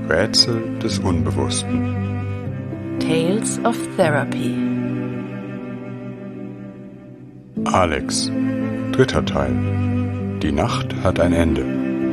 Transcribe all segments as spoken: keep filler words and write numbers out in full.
Rätsel des Unbewussten. Tales of Therapy. Alex, dritter Teil. Die Nacht hat ein Ende.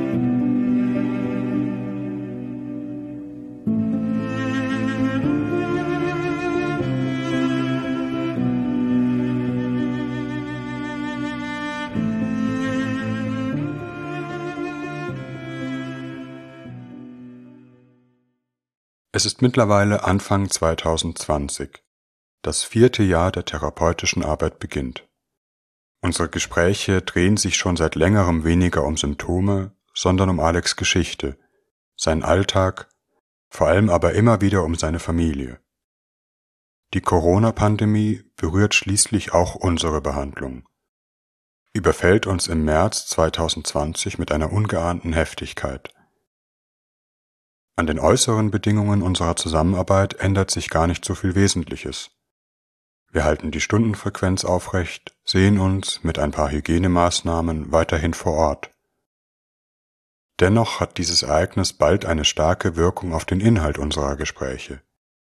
Es ist mittlerweile Anfang zweitausendzwanzig. Das vierte Jahr der therapeutischen Arbeit beginnt. Unsere Gespräche drehen sich schon seit längerem weniger um Symptome, sondern um Alex' Geschichte, seinen Alltag, vor allem aber immer wieder um seine Familie. Die Corona-Pandemie berührt schließlich auch unsere Behandlung, überfällt uns im März zweitausendzwanzig mit einer ungeahnten Heftigkeit. An den äußeren Bedingungen unserer Zusammenarbeit ändert sich gar nicht so viel Wesentliches. Wir halten die Stundenfrequenz aufrecht, sehen uns mit ein paar Hygienemaßnahmen weiterhin vor Ort. Dennoch hat dieses Ereignis bald eine starke Wirkung auf den Inhalt unserer Gespräche.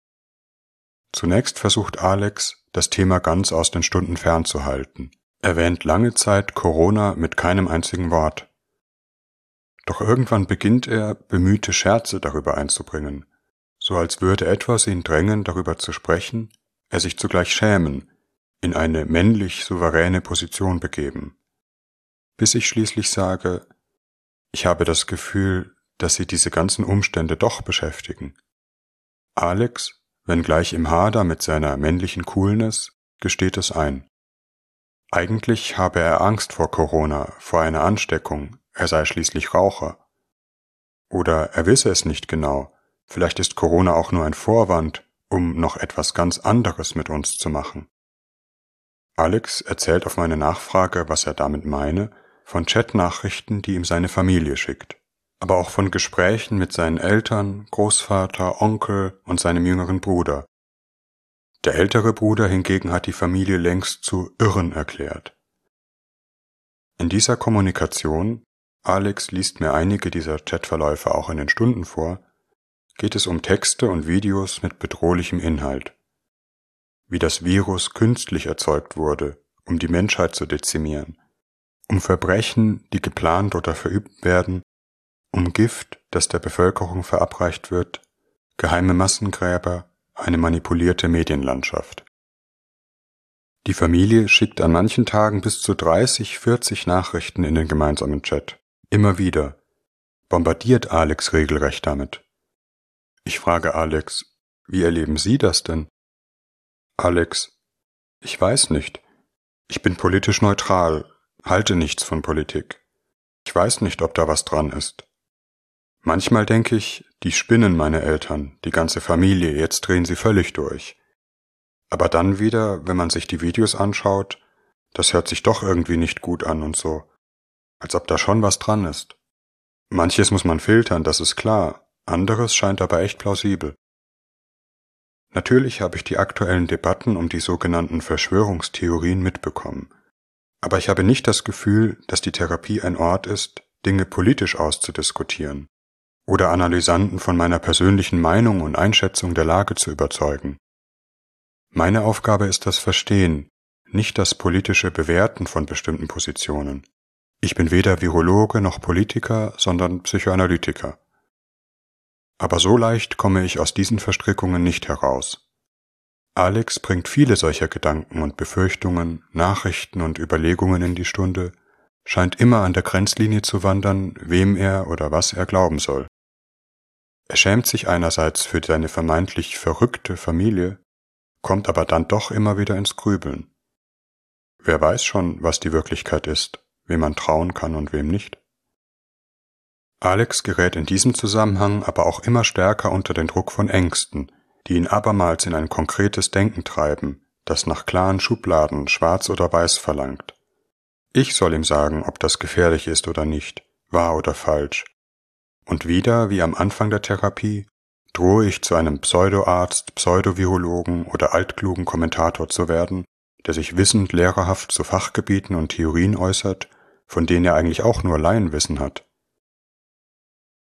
Zunächst versucht Alex, das Thema ganz aus den Stunden fernzuhalten, erwähnt lange Zeit Corona mit keinem einzigen Wort. Doch irgendwann beginnt er, bemühte Scherze darüber einzubringen, so als würde etwas ihn drängen, darüber zu sprechen, er sich zugleich schämen, in eine männlich souveräne Position begeben. Bis ich schließlich sage, ich habe das Gefühl, dass sie diese ganzen Umstände doch beschäftigen. Alex, wenngleich im Hader mit seiner männlichen Coolness, gesteht es ein. Eigentlich habe er Angst vor Corona, vor einer Ansteckung, er sei schließlich Raucher. Oder er wisse es nicht genau, vielleicht ist Corona auch nur ein Vorwand, um noch etwas ganz anderes mit uns zu machen. Alex erzählt auf meine Nachfrage, was er damit meine, von Chatnachrichten, die ihm seine Familie schickt, aber auch von Gesprächen mit seinen Eltern, Großvater, Onkel und seinem jüngeren Bruder. Der ältere Bruder hingegen hat die Familie längst zu Irren erklärt. In dieser Kommunikation, Alex liest mir einige dieser Chatverläufe auch in den Stunden vor, geht es um Texte und Videos mit bedrohlichem Inhalt. Wie das Virus künstlich erzeugt wurde, um die Menschheit zu dezimieren, um Verbrechen, die geplant oder verübt werden, um Gift, das der Bevölkerung verabreicht wird, geheime Massengräber, eine manipulierte Medienlandschaft. Die Familie schickt an manchen Tagen bis zu dreißig, vierzig Nachrichten in den gemeinsamen Chat. Immer wieder. Bombardiert Alex regelrecht damit. Ich frage Alex, wie erleben Sie das denn? Alex, ich weiß nicht. Ich bin politisch neutral, halte nichts von Politik. Ich weiß nicht, ob da was dran ist. Manchmal denke ich, die spinnen meine Eltern, die ganze Familie, jetzt drehen sie völlig durch. Aber dann wieder, wenn man sich die Videos anschaut, das hört sich doch irgendwie nicht gut an und so. Als ob da schon was dran ist. Manches muss man filtern, das ist klar, anderes scheint aber echt plausibel. Natürlich habe ich die aktuellen Debatten um die sogenannten Verschwörungstheorien mitbekommen, aber ich habe nicht das Gefühl, dass die Therapie ein Ort ist, Dinge politisch auszudiskutieren oder Analysanten von meiner persönlichen Meinung und Einschätzung der Lage zu überzeugen. Meine Aufgabe ist das Verstehen, nicht das politische Bewerten von bestimmten Positionen. Ich bin weder Virologe noch Politiker, sondern Psychoanalytiker. Aber so leicht komme ich aus diesen Verstrickungen nicht heraus. Alex bringt viele solcher Gedanken und Befürchtungen, Nachrichten und Überlegungen in die Stunde, scheint immer an der Grenzlinie zu wandern, wem er oder was er glauben soll. Er schämt sich einerseits für seine vermeintlich verrückte Familie, kommt aber dann doch immer wieder ins Grübeln. Wer weiß schon, was die Wirklichkeit ist, wem man trauen kann und wem nicht. Alex gerät in diesem Zusammenhang aber auch immer stärker unter den Druck von Ängsten, die ihn abermals in ein konkretes Denken treiben, das nach klaren Schubladen schwarz oder weiß verlangt. Ich soll ihm sagen, ob das gefährlich ist oder nicht, wahr oder falsch. Und wieder, wie am Anfang der Therapie, drohe ich zu einem Pseudoarzt, Pseudovirologen oder altklugen Kommentator zu werden, der sich wissend lehrerhaft zu Fachgebieten und Theorien äußert, von denen er eigentlich auch nur Laienwissen hat.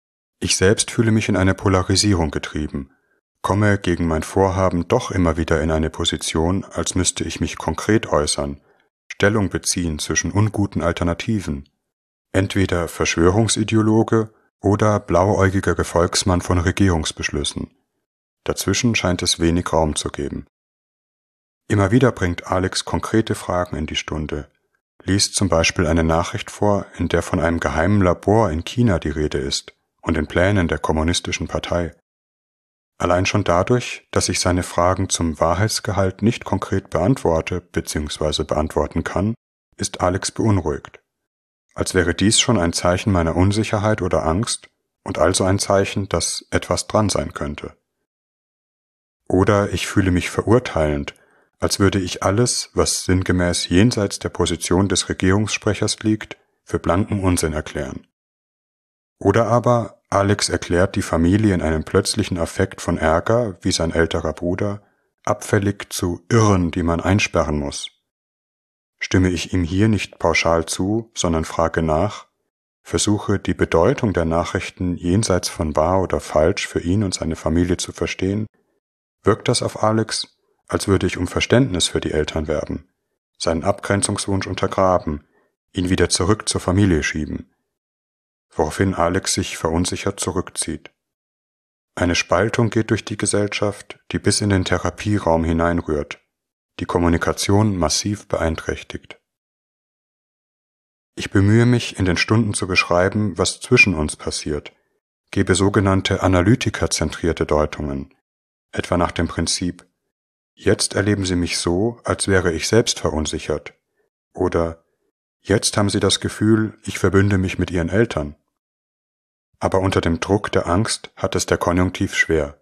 Ich selbst fühle mich in eine Polarisierung getrieben, komme gegen mein Vorhaben doch immer wieder in eine Position, als müsste ich mich konkret äußern, Stellung beziehen zwischen unguten Alternativen, entweder Verschwörungsideologe oder blauäugiger Gefolgsmann von Regierungsbeschlüssen. Dazwischen scheint es wenig Raum zu geben. Immer wieder bringt Alex konkrete Fragen in die Stunde, liest zum Beispiel eine Nachricht vor, in der von einem geheimen Labor in China die Rede ist und den Plänen der kommunistischen Partei. Allein schon dadurch, dass ich seine Fragen zum Wahrheitsgehalt nicht konkret beantworte bzw. beantworten kann, ist Alex beunruhigt. Als wäre dies schon ein Zeichen meiner Unsicherheit oder Angst und also ein Zeichen, dass etwas dran sein könnte. Oder ich fühle mich verurteilend, als würde ich alles, was sinngemäß jenseits der Position des Regierungssprechers liegt, für blanken Unsinn erklären. Oder aber Alex erklärt die Familie in einem plötzlichen Affekt von Ärger, wie sein älterer Bruder, abfällig zu Irren, die man einsperren muss. Stimme ich ihm hier nicht pauschal zu, sondern frage nach, versuche die Bedeutung der Nachrichten jenseits von wahr oder falsch für ihn und seine Familie zu verstehen, wirkt das auf Alex, als würde ich um Verständnis für die Eltern werben, seinen Abgrenzungswunsch untergraben, ihn wieder zurück zur Familie schieben, woraufhin Alex sich verunsichert zurückzieht. Eine Spaltung geht durch die Gesellschaft, die bis in den Therapieraum hineinrührt, die Kommunikation massiv beeinträchtigt. Ich bemühe mich, in den Stunden zu beschreiben, was zwischen uns passiert, gebe sogenannte analytikerzentrierte Deutungen, etwa nach dem Prinzip: Jetzt erleben Sie mich so, als wäre ich selbst verunsichert, oder jetzt haben Sie das Gefühl, ich verbünde mich mit Ihren Eltern. Aber unter dem Druck der Angst hat es der Konjunktiv schwer.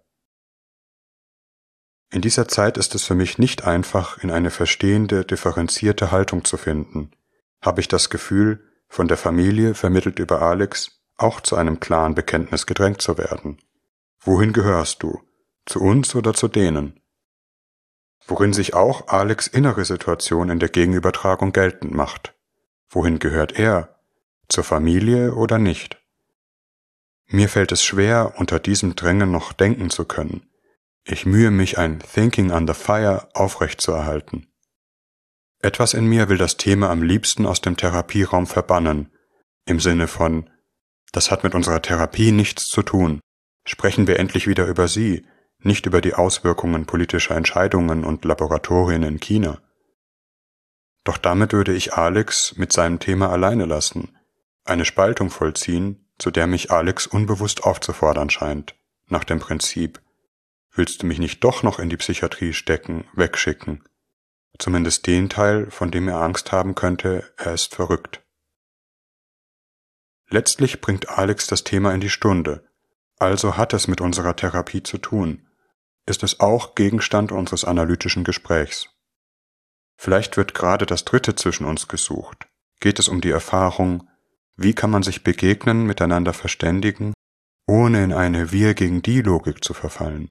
In dieser Zeit ist es für mich nicht einfach, in eine verstehende, differenzierte Haltung zu finden, habe ich das Gefühl, von der Familie, vermittelt über Alex, auch zu einem klaren Bekenntnis gedrängt zu werden. Wohin gehörst du? Zu uns oder zu denen? Worin sich auch Alex' innere Situation in der Gegenübertragung geltend macht. Wohin gehört er? Zur Familie oder nicht? Mir fällt es schwer, unter diesem Drängen noch denken zu können. Ich mühe mich, ein Thinking under Fire aufrechtzuerhalten. Etwas in mir will das Thema am liebsten aus dem Therapieraum verbannen, im Sinne von: Das hat mit unserer Therapie nichts zu tun. Sprechen wir endlich wieder über sie, nicht über die Auswirkungen politischer Entscheidungen und Laboratorien in China. Doch damit würde ich Alex mit seinem Thema alleine lassen, eine Spaltung vollziehen, zu der mich Alex unbewusst aufzufordern scheint, nach dem Prinzip: Willst du mich nicht doch noch in die Psychiatrie stecken, wegschicken? Zumindest den Teil, von dem er Angst haben könnte, er ist verrückt. Letztlich bringt Alex das Thema in die Stunde, also hat es mit unserer Therapie zu tun, ist es auch Gegenstand unseres analytischen Gesprächs. Vielleicht wird gerade das Dritte zwischen uns gesucht, geht es um die Erfahrung, wie kann man sich begegnen, miteinander verständigen, ohne in eine Wir gegen die Logik zu verfallen.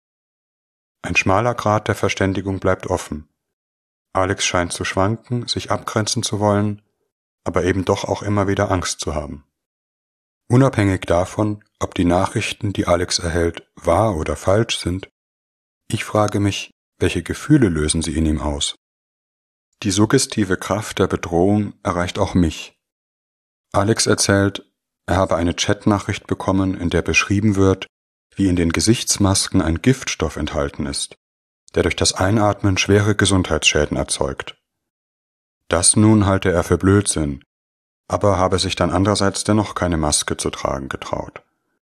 Ein schmaler Grat der Verständigung bleibt offen. Alex scheint zu schwanken, sich abgrenzen zu wollen, aber eben doch auch immer wieder Angst zu haben. Unabhängig davon, ob die Nachrichten, die Alex erhält, wahr oder falsch sind, ich frage mich, welche Gefühle lösen sie in ihm aus? Die suggestive Kraft der Bedrohung erreicht auch mich. Alex erzählt, er habe eine Chatnachricht bekommen, in der beschrieben wird, wie in den Gesichtsmasken ein Giftstoff enthalten ist, der durch das Einatmen schwere Gesundheitsschäden erzeugt. Das nun halte er für Blödsinn, aber habe sich dann andererseits dennoch keine Maske zu tragen getraut.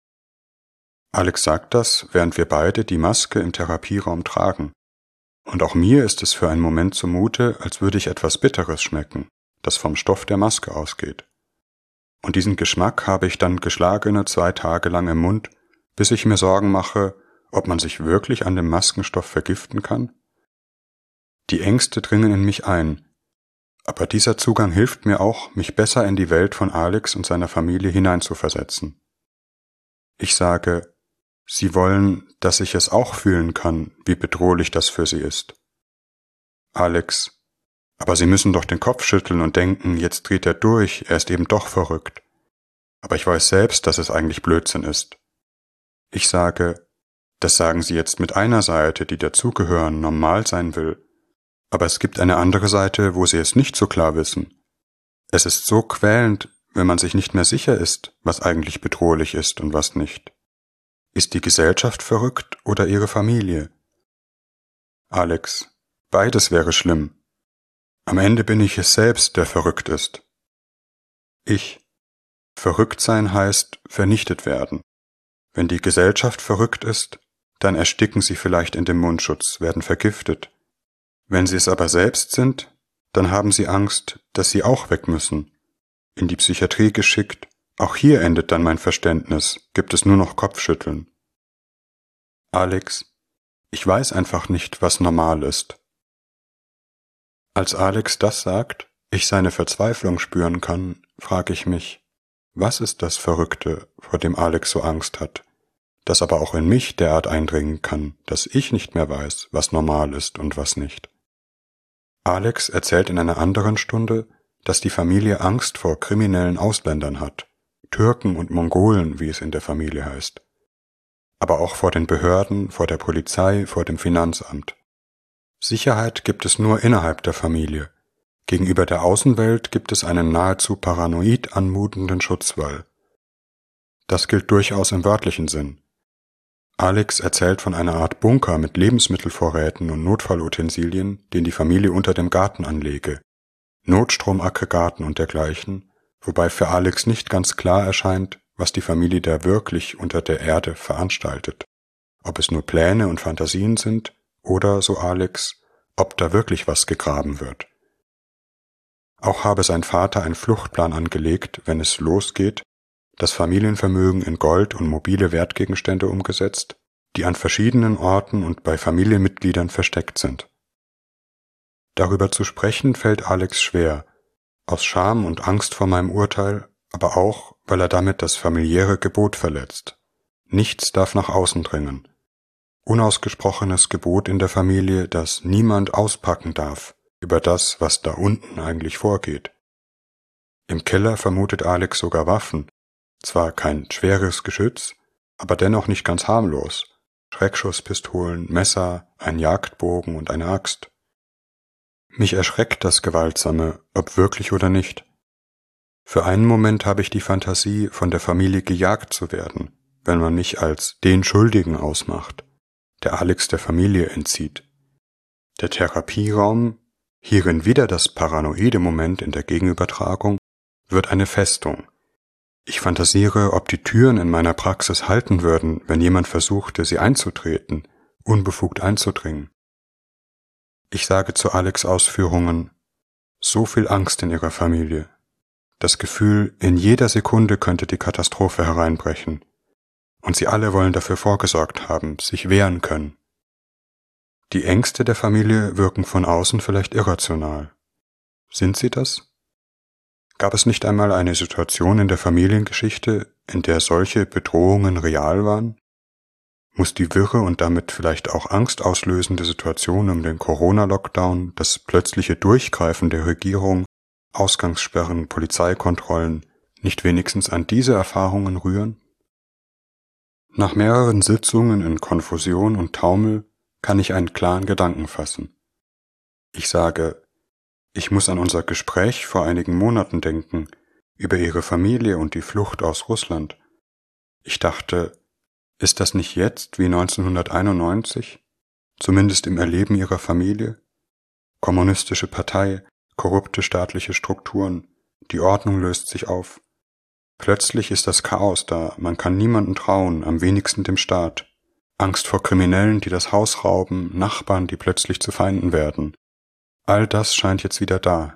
Alex sagt das, während wir beide die Maske im Therapieraum tragen. Und auch mir ist es für einen Moment zumute, als würde ich etwas Bitteres schmecken, das vom Stoff der Maske ausgeht. Und diesen Geschmack habe ich dann geschlagene zwei Tage lang im Mund, bis ich mir Sorgen mache, ob man sich wirklich an dem Maskenstoff vergiften kann? Die Ängste dringen in mich ein, aber dieser Zugang hilft mir auch, mich besser in die Welt von Alex und seiner Familie hineinzuversetzen. Ich sage, sie wollen, dass ich es auch fühlen kann, wie bedrohlich das für sie ist. Alex: Aber Sie müssen doch den Kopf schütteln und denken, jetzt dreht er durch, er ist eben doch verrückt. Aber ich weiß selbst, dass es eigentlich Blödsinn ist. Ich sage, das sagen Sie jetzt mit einer Seite, die dazugehören, normal sein will. Aber es gibt eine andere Seite, wo Sie es nicht so klar wissen. Es ist so quälend, wenn man sich nicht mehr sicher ist, was eigentlich bedrohlich ist und was nicht. Ist die Gesellschaft verrückt oder Ihre Familie? Alex, beides wäre schlimm. Am Ende bin ich es selbst, der verrückt ist. Ich. Verrückt sein heißt vernichtet werden. Wenn die Gesellschaft verrückt ist, dann ersticken sie vielleicht in dem Mundschutz, werden vergiftet. Wenn sie es aber selbst sind, dann haben sie Angst, dass sie auch weg müssen. In die Psychiatrie geschickt, auch hier endet dann mein Verständnis, gibt es nur noch Kopfschütteln. Alex, ich weiß einfach nicht, was normal ist. Als Alex das sagt, ich seine Verzweiflung spüren kann, frage ich mich, was ist das Verrückte, vor dem Alex so Angst hat, das aber auch in mich derart eindringen kann, dass ich nicht mehr weiß, was normal ist und was nicht. Alex erzählt in einer anderen Stunde, dass die Familie Angst vor kriminellen Ausländern hat, Türken und Mongolen, wie es in der Familie heißt, aber auch vor den Behörden, vor der Polizei, vor dem Finanzamt. Sicherheit gibt es nur innerhalb der Familie. Gegenüber der Außenwelt gibt es einen nahezu paranoid anmutenden Schutzwall. Das gilt durchaus im wörtlichen Sinn. Alex erzählt von einer Art Bunker mit Lebensmittelvorräten und Notfallutensilien, den die Familie unter dem Garten anlege, Notstromaggregaten und dergleichen, wobei für Alex nicht ganz klar erscheint, was die Familie da wirklich unter der Erde veranstaltet. Ob es nur Pläne und Fantasien sind oder, so Alex, ob da wirklich was gegraben wird. Auch habe sein Vater einen Fluchtplan angelegt, wenn es losgeht, das Familienvermögen in Gold und mobile Wertgegenstände umgesetzt, die an verschiedenen Orten und bei Familienmitgliedern versteckt sind. Darüber zu sprechen fällt Alex schwer, aus Scham und Angst vor meinem Urteil, aber auch, weil er damit das familiäre Gebot verletzt. Nichts darf nach außen dringen. Unausgesprochenes Gebot in der Familie, dass niemand auspacken darf über das, was da unten eigentlich vorgeht. Im Keller vermutet Alex sogar Waffen, zwar kein schweres Geschütz, aber dennoch nicht ganz harmlos. Schreckschusspistolen, Messer, ein Jagdbogen und eine Axt. Mich erschreckt das Gewaltsame, ob wirklich oder nicht. Für einen Moment habe ich die Fantasie, von der Familie gejagt zu werden, wenn man mich als den Schuldigen ausmacht, der Alex der Familie entzieht. Der Therapieraum, hierin wieder das paranoide Moment in der Gegenübertragung, wird eine Festung. Ich fantasiere, ob die Türen in meiner Praxis halten würden, wenn jemand versuchte, sie einzutreten, unbefugt einzudringen. Ich sage zu Alex' Ausführungen, so viel Angst in ihrer Familie. Das Gefühl, in jeder Sekunde könnte die Katastrophe hereinbrechen. Und sie alle wollen dafür vorgesorgt haben, sich wehren können. Die Ängste der Familie wirken von außen vielleicht irrational. Sind sie das? Gab es nicht einmal eine Situation in der Familiengeschichte, in der solche Bedrohungen real waren? Muss die wirre und damit vielleicht auch angstauslösende Situation um den Corona-Lockdown, das plötzliche Durchgreifen der Regierung, Ausgangssperren, Polizeikontrollen nicht wenigstens an diese Erfahrungen rühren? Nach mehreren Sitzungen in Konfusion und Taumel kann ich einen klaren Gedanken fassen. Ich sage, ich muss an unser Gespräch vor einigen Monaten denken, über ihre Familie und die Flucht aus Russland. Ich dachte, ist das nicht jetzt wie neunzehnhunderteinundneunzig? Zumindest im Erleben ihrer Familie? Kommunistische Partei, korrupte staatliche Strukturen, die Ordnung löst sich auf. Plötzlich ist das Chaos da, man kann niemandem trauen, am wenigsten dem Staat. Angst vor Kriminellen, die das Haus rauben, Nachbarn, die plötzlich zu Feinden werden. All das scheint jetzt wieder da.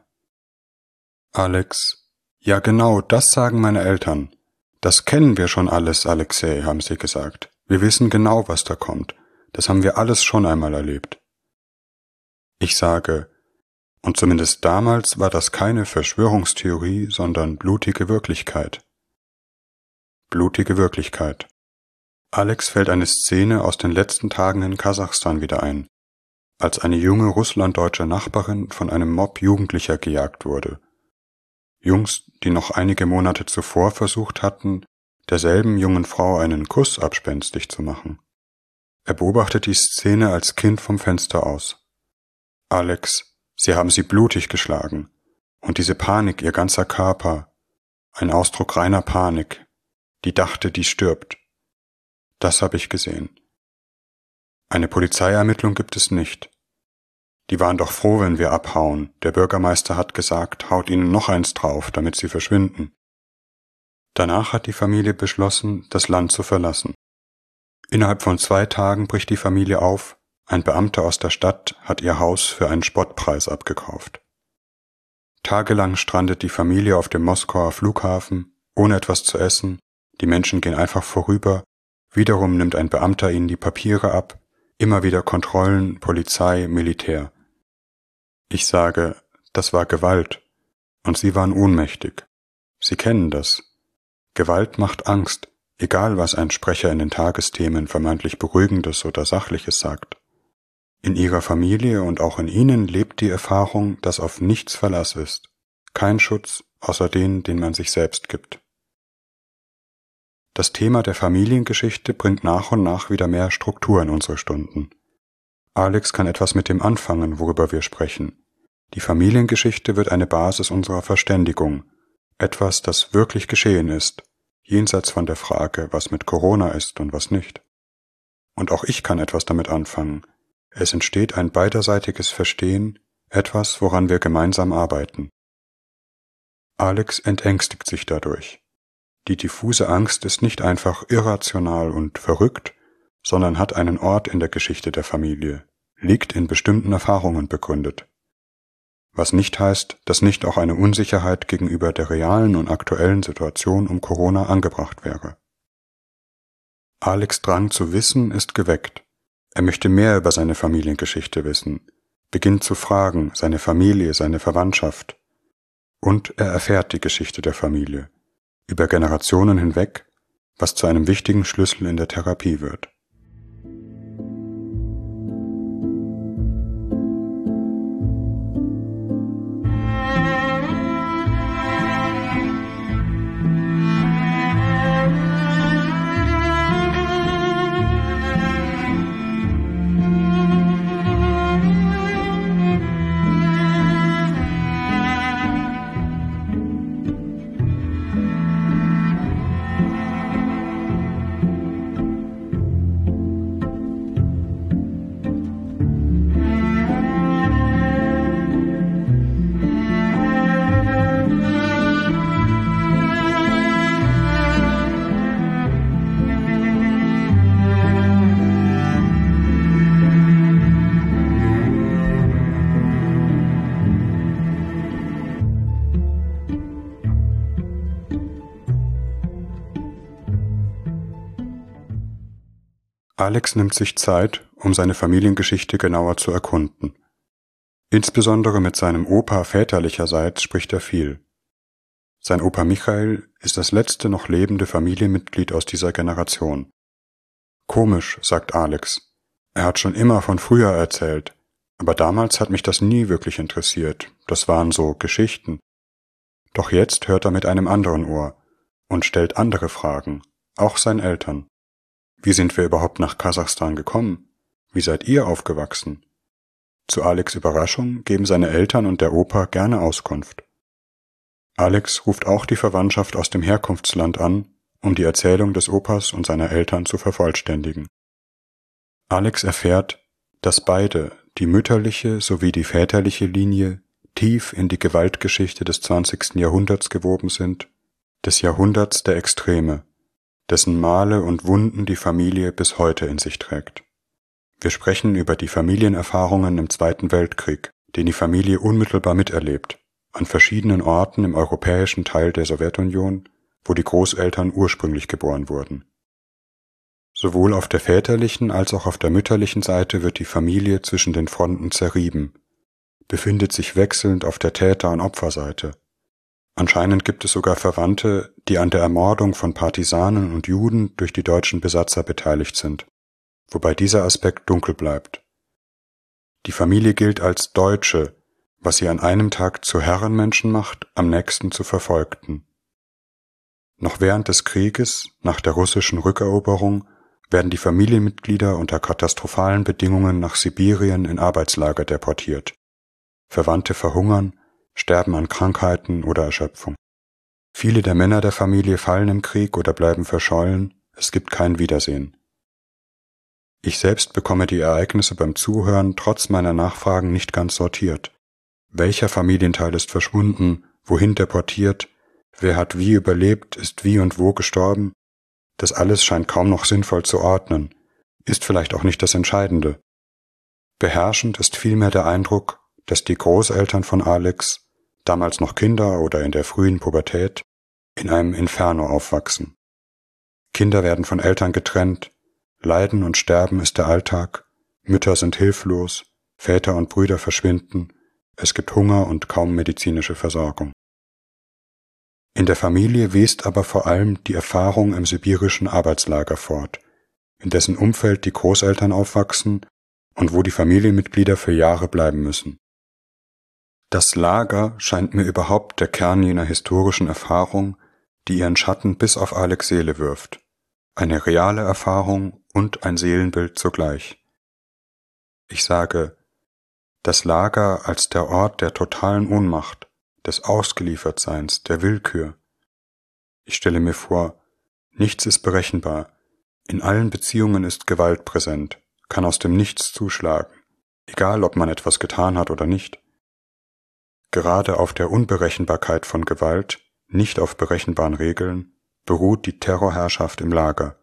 Alex, ja genau, das sagen meine Eltern. Das kennen wir schon alles, Alexei, haben sie gesagt. Wir wissen genau, was da kommt. Das haben wir alles schon einmal erlebt. Ich sage, und zumindest damals war das keine Verschwörungstheorie, sondern blutige Wirklichkeit. Blutige Wirklichkeit. Alex fällt eine Szene aus den letzten Tagen in Kasachstan wieder ein, als eine junge russlanddeutsche Nachbarin von einem Mob Jugendlicher gejagt wurde. Jungs, die noch einige Monate zuvor versucht hatten, derselben jungen Frau einen Kuss abspenstig zu machen. Er beobachtet die Szene als Kind vom Fenster aus. Alex, Sie haben sie blutig geschlagen. Und diese Panik, ihr ganzer Körper, ein Ausdruck reiner Panik, die dachte, die stirbt. Das habe ich gesehen. Eine Polizeiermittlung gibt es nicht. Die waren doch froh, wenn wir abhauen. Der Bürgermeister hat gesagt, haut ihnen noch eins drauf, damit sie verschwinden. Danach hat die Familie beschlossen, das Land zu verlassen. Innerhalb von zwei Tagen bricht die Familie auf, ein Beamter aus der Stadt hat ihr Haus für einen Spottpreis abgekauft. Tagelang strandet die Familie auf dem Moskauer Flughafen, ohne etwas zu essen, die Menschen gehen einfach vorüber, wiederum nimmt ein Beamter ihnen die Papiere ab, immer wieder Kontrollen, Polizei, Militär. Ich sage, das war Gewalt, und sie waren ohnmächtig. Sie kennen das. Gewalt macht Angst, egal was ein Sprecher in den Tagesthemen vermeintlich Beruhigendes oder Sachliches sagt. In ihrer Familie und auch in ihnen lebt die Erfahrung, dass auf nichts Verlass ist, kein Schutz außer den, den man sich selbst gibt. Das Thema der Familiengeschichte bringt nach und nach wieder mehr Struktur in unsere Stunden. Alex kann etwas mit dem anfangen, worüber wir sprechen. Die Familiengeschichte wird eine Basis unserer Verständigung, etwas, das wirklich geschehen ist, jenseits von der Frage, was mit Corona ist und was nicht. Und auch ich kann etwas damit anfangen. Es entsteht ein beiderseitiges Verstehen, etwas, woran wir gemeinsam arbeiten. Alex entängstigt sich dadurch. Die diffuse Angst ist nicht einfach irrational und verrückt, sondern hat einen Ort in der Geschichte der Familie, liegt in bestimmten Erfahrungen begründet. Was nicht heißt, dass nicht auch eine Unsicherheit gegenüber der realen und aktuellen Situation um Corona angebracht wäre. Alex' Drang zu wissen ist geweckt. Er möchte mehr über seine Familiengeschichte wissen, beginnt zu fragen, seine Familie, seine Verwandtschaft. Und er erfährt die Geschichte der Familie, über Generationen hinweg, was zu einem wichtigen Schlüssel in der Therapie wird. Alex nimmt sich Zeit, um seine Familiengeschichte genauer zu erkunden. Insbesondere mit seinem Opa väterlicherseits spricht er viel. Sein Opa Michael ist das letzte noch lebende Familienmitglied aus dieser Generation. Komisch, sagt Alex. Er hat schon immer von früher erzählt, aber damals hat mich das nie wirklich interessiert. Das waren so Geschichten. Doch jetzt hört er mit einem anderen Ohr und stellt andere Fragen, auch seinen Eltern. Wie sind wir überhaupt nach Kasachstan gekommen? Wie seid ihr aufgewachsen? Zu Alex' Überraschung geben seine Eltern und der Opa gerne Auskunft. Alex ruft auch die Verwandtschaft aus dem Herkunftsland an, um die Erzählung des Opas und seiner Eltern zu vervollständigen. Alex erfährt, dass beide, die mütterliche sowie die väterliche Linie, tief in die Gewaltgeschichte des zwanzigsten Jahrhunderts gewoben sind, des Jahrhunderts der Extreme, dessen Male und Wunden die Familie bis heute in sich trägt. Wir sprechen über die Familienerfahrungen im Zweiten Weltkrieg, den die Familie unmittelbar miterlebt, an verschiedenen Orten im europäischen Teil der Sowjetunion, wo die Großeltern ursprünglich geboren wurden. Sowohl auf der väterlichen als auch auf der mütterlichen Seite wird die Familie zwischen den Fronten zerrieben, befindet sich wechselnd auf der Täter- und Opferseite. Anscheinend gibt es sogar Verwandte, die an der Ermordung von Partisanen und Juden durch die deutschen Besatzer beteiligt sind, wobei dieser Aspekt dunkel bleibt. Die Familie gilt als Deutsche, was sie an einem Tag zu Herrenmenschen macht, am nächsten zu Verfolgten. Noch während des Krieges, nach der russischen Rückeroberung, werden die Familienmitglieder unter katastrophalen Bedingungen nach Sibirien in Arbeitslager deportiert. Verwandte verhungern, sterben an Krankheiten oder Erschöpfung. Viele der Männer der Familie fallen im Krieg oder bleiben verschollen, es gibt kein Wiedersehen. Ich selbst bekomme die Ereignisse beim Zuhören trotz meiner Nachfragen nicht ganz sortiert. Welcher Familienteil ist verschwunden, wohin deportiert, wer hat wie überlebt, ist wie und wo gestorben? Das alles scheint kaum noch sinnvoll zu ordnen, ist vielleicht auch nicht das Entscheidende. Beherrschend ist vielmehr der Eindruck, dass die Großeltern von Alex, damals noch Kinder oder in der frühen Pubertät, in einem Inferno aufwachsen. Kinder werden von Eltern getrennt, Leiden und Sterben ist der Alltag, Mütter sind hilflos, Väter und Brüder verschwinden, es gibt Hunger und kaum medizinische Versorgung. In der Familie west aber vor allem die Erfahrung im sibirischen Arbeitslager fort, in dessen Umfeld die Großeltern aufwachsen und wo die Familienmitglieder für Jahre bleiben müssen. Das Lager scheint mir überhaupt der Kern jener historischen Erfahrung, die ihren Schatten bis auf Alex' Seele wirft. Eine reale Erfahrung und ein Seelenbild zugleich. Ich sage, das Lager als der Ort der totalen Ohnmacht, des Ausgeliefertseins, der Willkür. Ich stelle mir vor, nichts ist berechenbar, in allen Beziehungen ist Gewalt präsent, kann aus dem Nichts zuschlagen, egal ob man etwas getan hat oder nicht. Gerade auf der Unberechenbarkeit von Gewalt, nicht auf berechenbaren Regeln, beruht die Terrorherrschaft im Lager.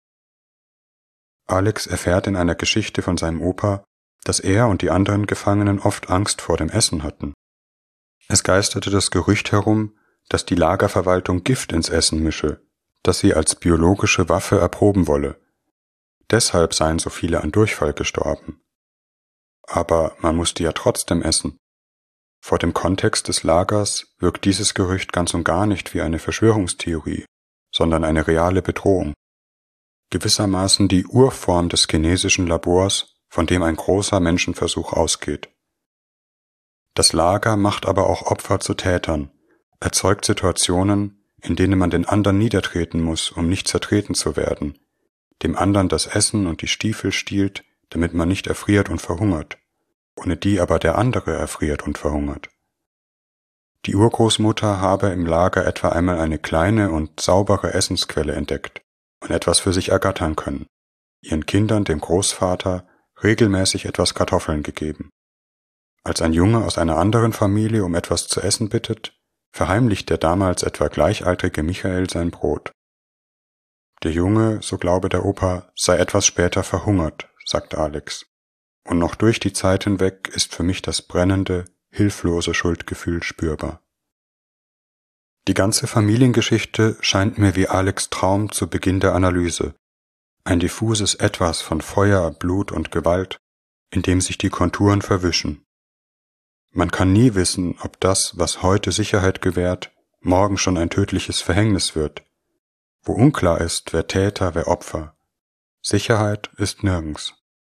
Alex erfährt in einer Geschichte von seinem Opa, dass er und die anderen Gefangenen oft Angst vor dem Essen hatten. Es geisterte das Gerücht herum, dass die Lagerverwaltung Gift ins Essen mische, das sie als biologische Waffe erproben wolle. Deshalb seien so viele an Durchfall gestorben. Aber man musste ja trotzdem essen. Vor dem Kontext des Lagers wirkt dieses Gerücht ganz und gar nicht wie eine Verschwörungstheorie, sondern eine reale Bedrohung. Gewissermaßen die Urform des chinesischen Labors, von dem ein großer Menschenversuch ausgeht. Das Lager macht aber auch Opfer zu Tätern, erzeugt Situationen, in denen man den anderen niedertreten muss, um nicht zertreten zu werden, dem anderen das Essen und die Stiefel stiehlt, damit man nicht erfriert und verhungert, ohne die aber der andere erfriert und verhungert. Die Urgroßmutter habe im Lager etwa einmal eine kleine und saubere Essensquelle entdeckt und etwas für sich ergattern können, ihren Kindern, dem Großvater, regelmäßig etwas Kartoffeln gegeben. Als ein Junge aus einer anderen Familie um etwas zu essen bittet, verheimlicht der damals etwa gleichaltrige Michael sein Brot. Der Junge, so glaube der Opa, sei etwas später verhungert, sagt Alex. Und noch durch die Zeit hinweg ist für mich das brennende, hilflose Schuldgefühl spürbar. Die ganze Familiengeschichte scheint mir wie Alex' Traum zu Beginn der Analyse, ein diffuses Etwas von Feuer, Blut und Gewalt, in dem sich die Konturen verwischen. Man kann nie wissen, ob das, was heute Sicherheit gewährt, morgen schon ein tödliches Verhängnis wird, wo unklar ist, wer Täter, wer Opfer. Sicherheit ist nirgends.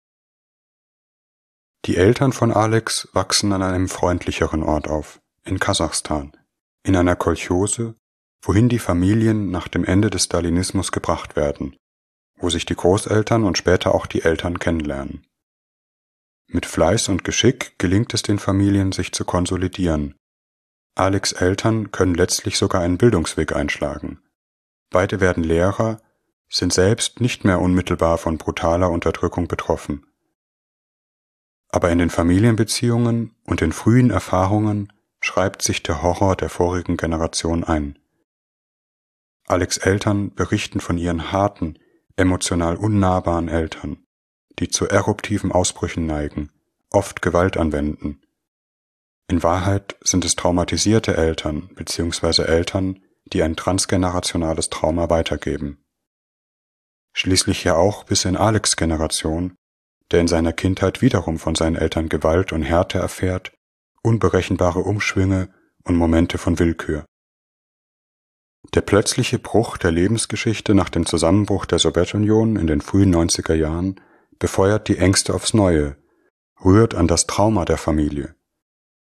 Die Eltern von Alex wachsen an einem freundlicheren Ort auf, in Kasachstan, in einer Kolchose, wohin die Familien nach dem Ende des Stalinismus gebracht werden, wo sich die Großeltern und später auch die Eltern kennenlernen. Mit Fleiß und Geschick gelingt es den Familien, sich zu konsolidieren. Alex' Eltern können letztlich sogar einen Bildungsweg einschlagen. Beide werden Lehrer, sind selbst nicht mehr unmittelbar von brutaler Unterdrückung betroffen. Aber in den Familienbeziehungen und den frühen Erfahrungen schreibt sich der Horror der vorigen Generation ein. Alex' Eltern berichten von ihren harten, emotional unnahbaren Eltern, die zu eruptiven Ausbrüchen neigen, oft Gewalt anwenden. In Wahrheit sind es traumatisierte Eltern bzw. Eltern, die ein transgenerationales Trauma weitergeben. Schließlich ja auch bis in Alex' Generation, der in seiner Kindheit wiederum von seinen Eltern Gewalt und Härte erfährt, unberechenbare Umschwünge und Momente von Willkür. Der plötzliche Bruch der Lebensgeschichte nach dem Zusammenbruch der Sowjetunion in den frühen neunziger Jahren befeuert die Ängste aufs Neue, rührt an das Trauma der Familie.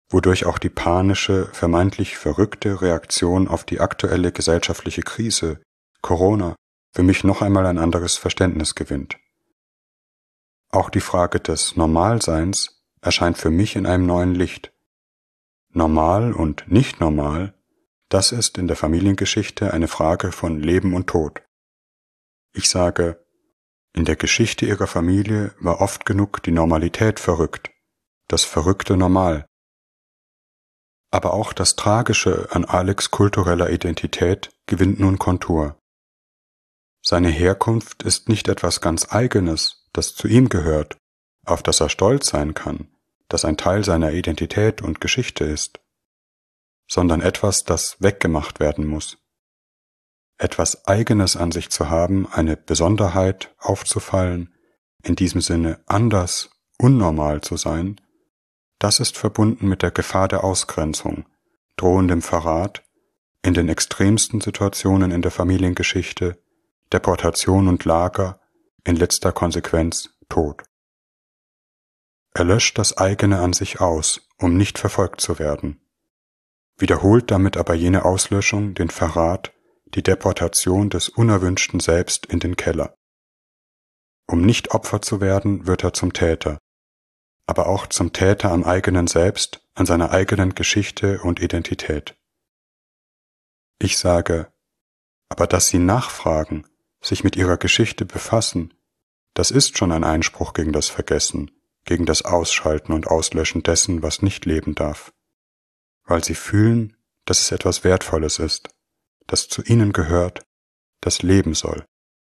wodurch auch die panische, vermeintlich verrückte Reaktion auf die aktuelle gesellschaftliche Krise, Corona, für mich noch einmal ein anderes Verständnis gewinnt. Auch die Frage des Normalseins erscheint für mich in einem neuen Licht. Normal und nicht normal, das ist in der Familiengeschichte eine Frage von Leben und Tod. Ich sage, in der Geschichte ihrer Familie war oft genug die Normalität verrückt, das Verrückte normal. Aber auch das Tragische an Alex' kultureller Identität gewinnt nun Kontur. Seine Herkunft ist nicht etwas ganz Eigenes, das zu ihm gehört, auf das er stolz sein kann, das ein Teil seiner Identität und Geschichte ist, sondern etwas, das weggemacht werden muss. Etwas Eigenes an sich zu haben, eine Besonderheit aufzufallen, in diesem Sinne anders, unnormal zu sein, das ist verbunden mit der Gefahr der Ausgrenzung, drohendem Verrat, in den extremsten Situationen in der Familiengeschichte, Deportation und Lager, in letzter Konsequenz Tod. Er löscht das eigene an sich aus, um nicht verfolgt zu werden, wiederholt damit aber jene Auslöschung, den Verrat, die Deportation des unerwünschten Selbst in den Keller. Um nicht Opfer zu werden, wird er zum Täter, aber auch zum Täter am eigenen Selbst, an seiner eigenen Geschichte und Identität. Ich sage, aber dass sie nachfragen, sich mit ihrer Geschichte befassen, das ist schon ein Einspruch gegen das Vergessen, gegen das Ausschalten und Auslöschen dessen, was nicht leben darf, weil sie fühlen, dass es etwas Wertvolles ist, das zu ihnen gehört, das leben soll.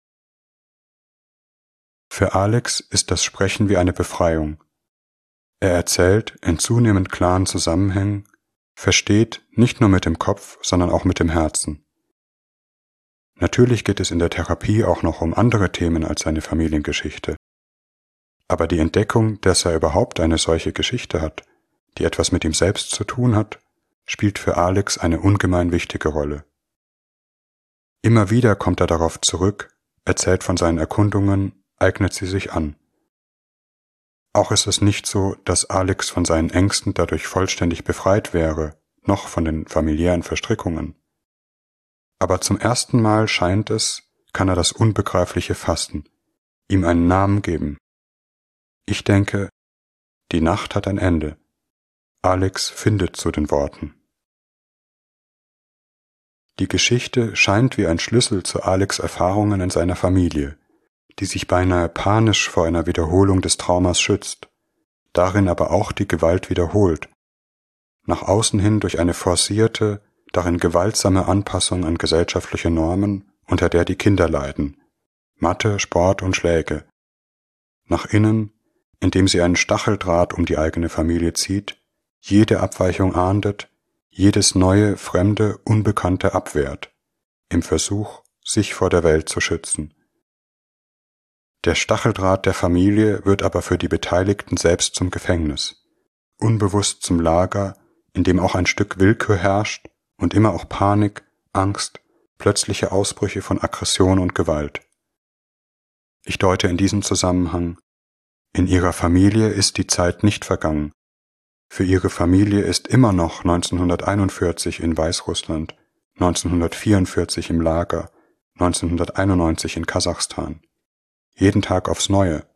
Für Alex ist das Sprechen wie eine Befreiung. Er erzählt in zunehmend klaren Zusammenhängen, versteht nicht nur mit dem Kopf, sondern auch mit dem Herzen. Natürlich geht es in der Therapie auch noch um andere Themen als seine Familiengeschichte. Aber die Entdeckung, dass er überhaupt eine solche Geschichte hat, die etwas mit ihm selbst zu tun hat, spielt für Alex eine ungemein wichtige Rolle. Immer wieder kommt er darauf zurück, erzählt von seinen Erkundungen, eignet sie sich an. Auch ist es nicht so, dass Alex von seinen Ängsten dadurch vollständig befreit wäre, noch von den familiären Verstrickungen. Aber zum ersten Mal scheint es, kann er das Unbegreifliche fassen, ihm einen Namen geben. Ich denke, die Nacht hat ein Ende. Alex findet zu den Worten. Die Geschichte scheint wie ein Schlüssel zu Alex' Erfahrungen in seiner Familie, die sich beinahe panisch vor einer Wiederholung des Traumas schützt, darin aber auch die Gewalt wiederholt, nach außen hin durch eine forcierte, darin gewaltsame Anpassung an gesellschaftliche Normen, unter der die Kinder leiden, Mathe, Sport und Schläge, nach innen, indem sie einen Stacheldraht um die eigene Familie zieht, jede Abweichung ahndet, jedes neue, fremde, Unbekannte abwehrt, im Versuch, sich vor der Welt zu schützen. Der Stacheldraht der Familie wird aber für die Beteiligten selbst zum Gefängnis, unbewusst zum Lager, in dem auch ein Stück Willkür herrscht und immer auch Panik, Angst, plötzliche Ausbrüche von Aggression und Gewalt. Ich deute in diesem Zusammenhang, in ihrer Familie ist die Zeit nicht vergangen. Für ihre Familie ist immer noch neunzehnhunderteinundvierzig in Weißrussland, neunzehnhundertvierundvierzig im Lager, neunzehnhunderteinundneunzig in Kasachstan. Jeden Tag aufs Neue.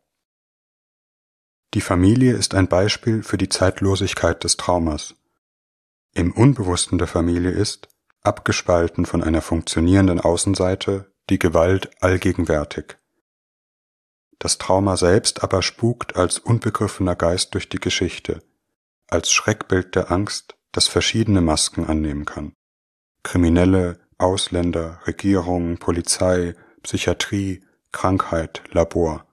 Die Familie ist ein Beispiel für die Zeitlosigkeit des Traumas. Im Unbewussten der Familie ist, abgespalten von einer funktionierenden Außenseite, die Gewalt allgegenwärtig. Das Trauma selbst aber spukt als unbegriffener Geist durch die Geschichte, als Schreckbild der Angst, das verschiedene Masken annehmen kann. Kriminelle, Ausländer, Regierung, Polizei, Psychiatrie, Krankheit, Labor.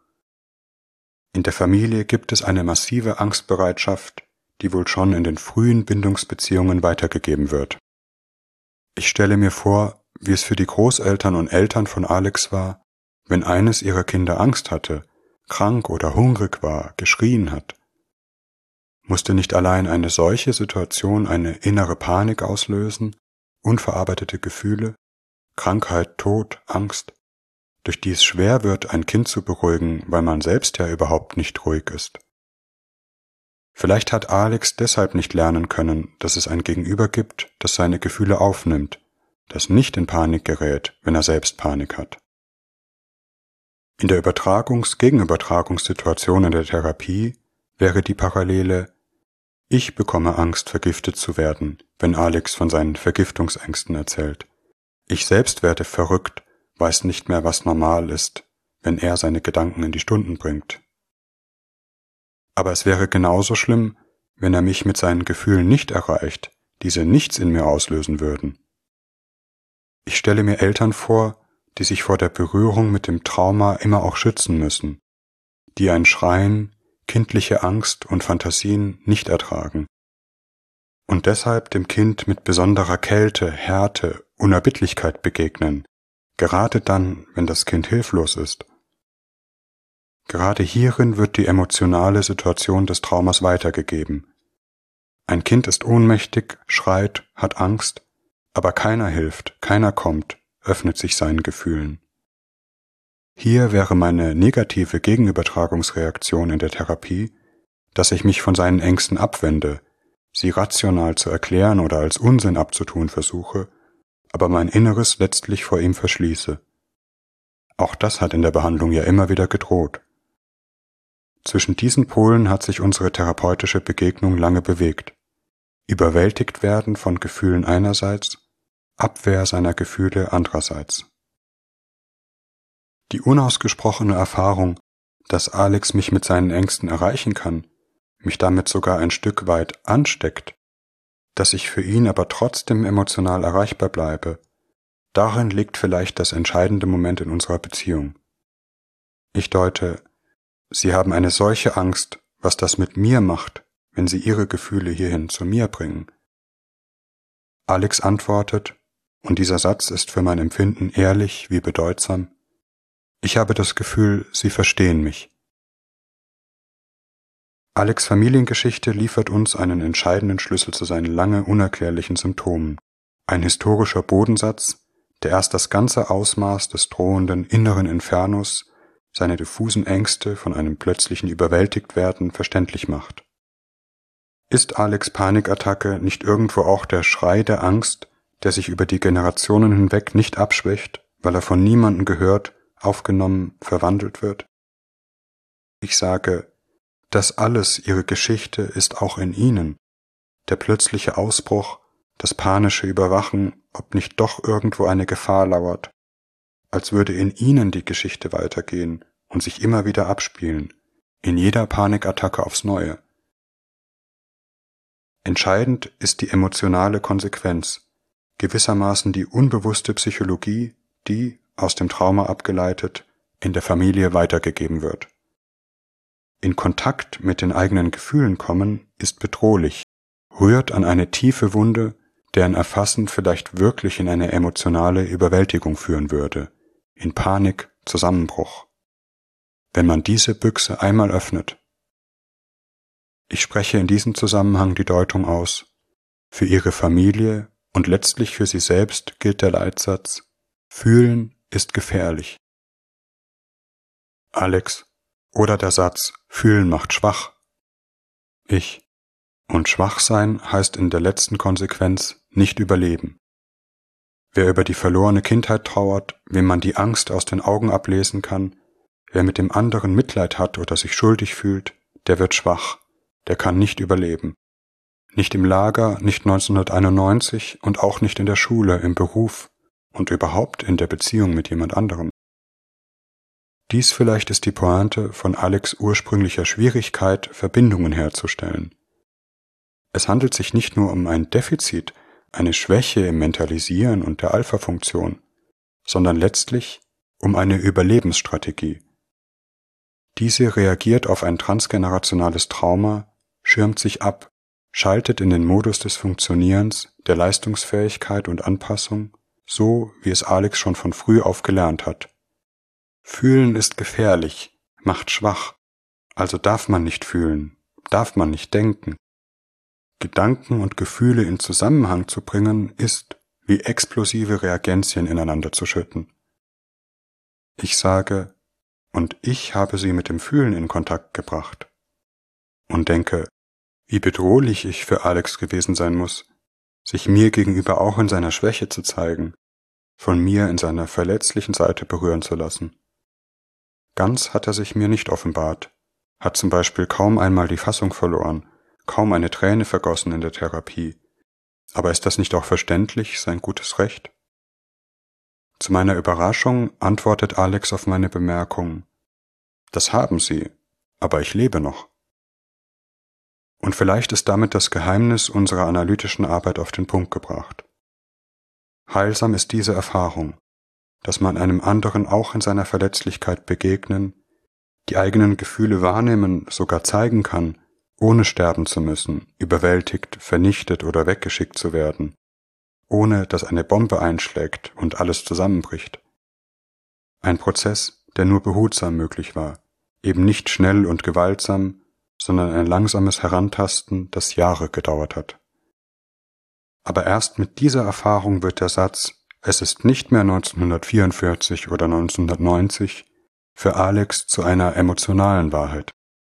In der Familie gibt es eine massive Angstbereitschaft, die wohl schon in den frühen Bindungsbeziehungen weitergegeben wird. Ich stelle mir vor, wie es für die Großeltern und Eltern von Alex war, wenn eines ihrer Kinder Angst hatte, krank oder hungrig war, geschrien hat. Musste nicht allein eine solche Situation eine innere Panik auslösen, unverarbeitete Gefühle, Krankheit, Tod, Angst, durch die es schwer wird, ein Kind zu beruhigen, weil man selbst ja überhaupt nicht ruhig ist. Vielleicht hat Alex deshalb nicht lernen können, dass es ein Gegenüber gibt, das seine Gefühle aufnimmt, das nicht in Panik gerät, wenn er selbst Panik hat. In der Übertragungs-Gegenübertragungssituation in der Therapie wäre die Parallele: Ich bekomme Angst, vergiftet zu werden, wenn Alex von seinen Vergiftungsängsten erzählt. Ich selbst werde verrückt, weiß nicht mehr, was normal ist, wenn er seine Gedanken in die Stunden bringt. Aber es wäre genauso schlimm, wenn er mich mit seinen Gefühlen nicht erreicht, diese nichts in mir auslösen würden. Ich stelle mir Eltern vor, die sich vor der Berührung mit dem Trauma immer auch schützen müssen, die ein Schreien, kindliche Angst und Fantasien nicht ertragen und deshalb dem Kind mit besonderer Kälte, Härte, Unerbittlichkeit begegnen, gerade dann, wenn das Kind hilflos ist. Gerade hierin wird die emotionale Situation des Traumas weitergegeben. Ein Kind ist ohnmächtig, schreit, hat Angst, aber keiner hilft, keiner kommt, öffnet sich seinen Gefühlen. Hier wäre meine negative Gegenübertragungsreaktion in der Therapie, dass ich mich von seinen Ängsten abwende, sie rational zu erklären oder als Unsinn abzutun versuche, aber mein Inneres letztlich vor ihm verschließe. Auch das hat in der Behandlung ja immer wieder gedroht. Zwischen diesen Polen hat sich unsere therapeutische Begegnung lange bewegt. Überwältigt werden von Gefühlen einerseits, Abwehr seiner Gefühle andererseits. Die unausgesprochene Erfahrung, dass Alex mich mit seinen Ängsten erreichen kann, mich damit sogar ein Stück weit ansteckt, dass ich für ihn aber trotzdem emotional erreichbar bleibe, darin liegt vielleicht das entscheidende Moment in unserer Beziehung. Ich deute: Sie haben eine solche Angst, was das mit mir macht, wenn Sie Ihre Gefühle hierhin zu mir bringen. Alex antwortet, und dieser Satz ist für mein Empfinden ehrlich wie bedeutsam: Ich habe das Gefühl, Sie verstehen mich. Alex' Familiengeschichte liefert uns einen entscheidenden Schlüssel zu seinen lange unerklärlichen Symptomen. Ein historischer Bodensatz, der erst das ganze Ausmaß des drohenden inneren Infernos, seine diffusen Ängste von einem plötzlichen Überwältigtwerden verständlich macht. Ist Alex' Panikattacke nicht irgendwo auch der Schrei der Angst, der sich über die Generationen hinweg nicht abschwächt, weil er von niemandem gehört, aufgenommen, verwandelt wird? Ich sage, das alles, ihre Geschichte, ist auch in ihnen. Der plötzliche Ausbruch, das panische Überwachen, ob nicht doch irgendwo eine Gefahr lauert, als würde in ihnen die Geschichte weitergehen und sich immer wieder abspielen, in jeder Panikattacke aufs Neue. Entscheidend ist die emotionale Konsequenz, gewissermaßen die unbewusste Psychologie, die, aus dem Trauma abgeleitet, in der Familie weitergegeben wird. In Kontakt mit den eigenen Gefühlen kommen ist bedrohlich, rührt an eine tiefe Wunde, deren Erfassen vielleicht wirklich in eine emotionale Überwältigung führen würde, in Panik, Zusammenbruch. Wenn man diese Büchse einmal öffnet. Ich spreche in diesem Zusammenhang die Deutung aus: Für ihre Familie und letztlich für sie selbst gilt der Leitsatz: Fühlen ist gefährlich. Alex: Oder der Satz: Fühlen macht schwach. Ich: Und schwach sein heißt in der letzten Konsequenz nicht überleben. Wer über die verlorene Kindheit trauert, wem man die Angst aus den Augen ablesen kann, wer mit dem anderen Mitleid hat oder sich schuldig fühlt, der wird schwach, der kann nicht überleben. Nicht im Lager, nicht neunzehnhunderteinundneunzig und auch nicht in der Schule, im Beruf und überhaupt in der Beziehung mit jemand anderem. Dies vielleicht ist die Pointe von Alex' ursprünglicher Schwierigkeit, Verbindungen herzustellen. Es handelt sich nicht nur um ein Defizit, eine Schwäche im Mentalisieren und der Alpha-Funktion, sondern letztlich um eine Überlebensstrategie. Diese reagiert auf ein transgenerationales Trauma, schirmt sich ab, schaltet in den Modus des Funktionierens, der Leistungsfähigkeit und Anpassung, so wie es Alex schon von früh auf gelernt hat. Fühlen ist gefährlich, macht schwach, also darf man nicht fühlen, darf man nicht denken. Gedanken und Gefühle in Zusammenhang zu bringen, ist, wie explosive Reagenzien ineinander zu schütten. Ich sage, und ich habe sie mit dem Fühlen in Kontakt gebracht. Und denke, wie bedrohlich ich für Alex gewesen sein muss, sich mir gegenüber auch in seiner Schwäche zu zeigen, von mir in seiner verletzlichen Seite berühren zu lassen. Ganz hat er sich mir nicht offenbart, hat zum Beispiel kaum einmal die Fassung verloren, kaum eine Träne vergossen in der Therapie. Aber ist das nicht auch verständlich, sein gutes Recht? Zu meiner Überraschung antwortet Alex auf meine Bemerkung: Das haben Sie, aber ich lebe noch. Und vielleicht ist damit das Geheimnis unserer analytischen Arbeit auf den Punkt gebracht. Heilsam ist diese Erfahrung, dass man einem anderen auch in seiner Verletzlichkeit begegnen, die eigenen Gefühle wahrnehmen, sogar zeigen kann, ohne sterben zu müssen, überwältigt, vernichtet oder weggeschickt zu werden, ohne dass eine Bombe einschlägt und alles zusammenbricht. Ein Prozess, der nur behutsam möglich war, eben nicht schnell und gewaltsam, sondern ein langsames Herantasten, das Jahre gedauert hat. Aber erst mit dieser Erfahrung wird der Satz, es ist nicht mehr neunzehnhundertvierundvierzig oder neunzehnhundertneunzig, für Alex zu einer emotionalen Wahrheit.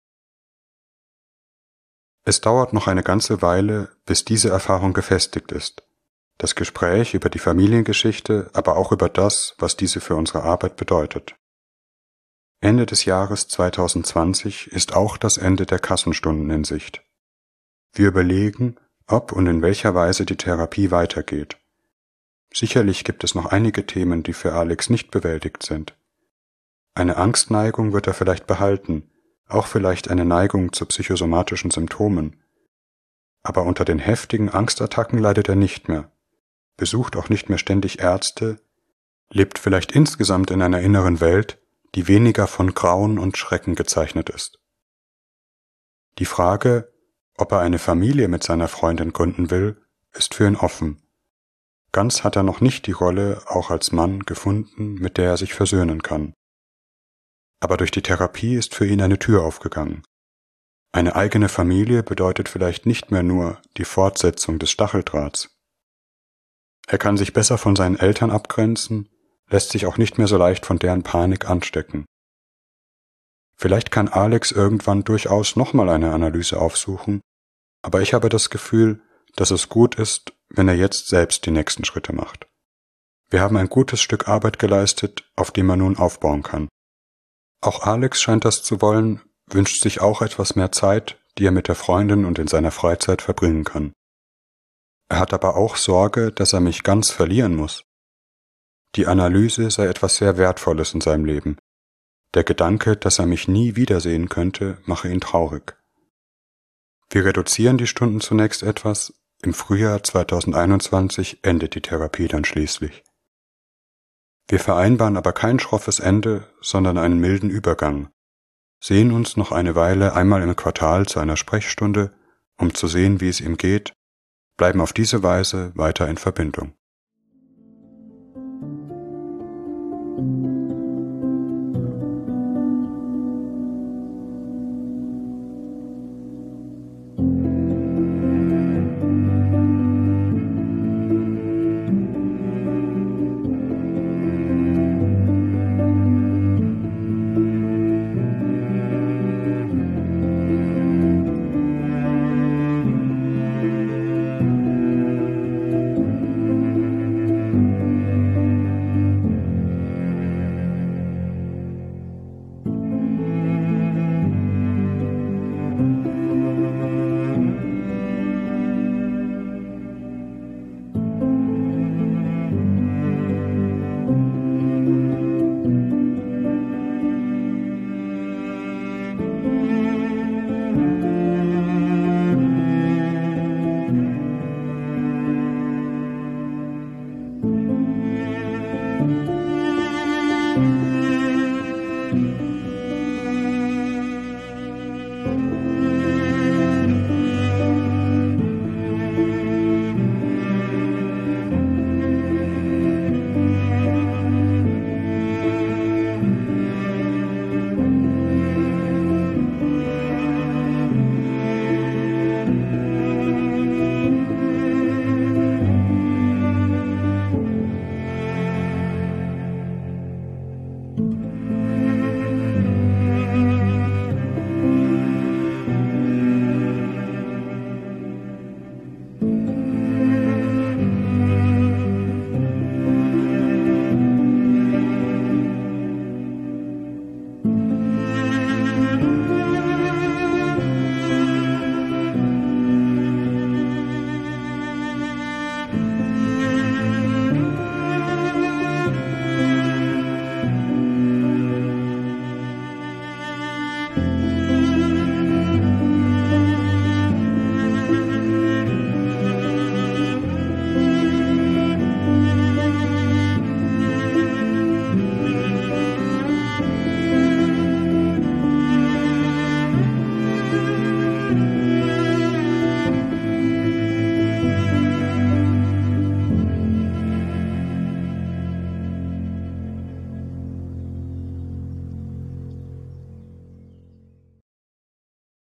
Es dauert noch eine ganze Weile, bis diese Erfahrung gefestigt ist. Das Gespräch über die Familiengeschichte, aber auch über das, was diese für unsere Arbeit bedeutet. Ende des Jahres zweitausendzwanzig ist auch das Ende der Kassenstunden in Sicht. Wir überlegen, ob und in welcher Weise die Therapie weitergeht. Sicherlich gibt es noch einige Themen, die für Alex nicht bewältigt sind. Eine Angstneigung wird er vielleicht behalten, auch vielleicht eine Neigung zu psychosomatischen Symptomen. Aber unter den heftigen Angstattacken leidet er nicht mehr, besucht auch nicht mehr ständig Ärzte, lebt vielleicht insgesamt in einer inneren Welt, die weniger von Grauen und Schrecken gezeichnet ist. Die Frage, ob er eine Familie mit seiner Freundin gründen will, ist für ihn offen. Ganz hat er noch nicht die Rolle, auch als Mann, gefunden, mit der er sich versöhnen kann. Aber durch die Therapie ist für ihn eine Tür aufgegangen. Eine eigene Familie bedeutet vielleicht nicht mehr nur die Fortsetzung des Stacheldrahts. Er kann sich besser von seinen Eltern abgrenzen, lässt sich auch nicht mehr so leicht von deren Panik anstecken. Vielleicht kann Alex irgendwann durchaus nochmal eine Analyse aufsuchen, aber ich habe das Gefühl, dass es gut ist, wenn er jetzt selbst die nächsten Schritte macht. Wir haben ein gutes Stück Arbeit geleistet, auf dem er nun aufbauen kann. Auch Alex scheint das zu wollen, wünscht sich auch etwas mehr Zeit, die er mit der Freundin und in seiner Freizeit verbringen kann. Er hat aber auch Sorge, dass er mich ganz verlieren muss. Die Analyse sei etwas sehr Wertvolles in seinem Leben. Der Gedanke, dass er mich nie wiedersehen könnte, mache ihn traurig. Wir reduzieren die Stunden zunächst etwas, im Frühjahr zweitausendeinundzwanzig endet die Therapie dann schließlich. Wir vereinbaren aber kein schroffes Ende, sondern einen milden Übergang, sehen uns noch eine Weile einmal im Quartal zu einer Sprechstunde, um zu sehen, wie es ihm geht, bleiben auf diese Weise weiter in Verbindung.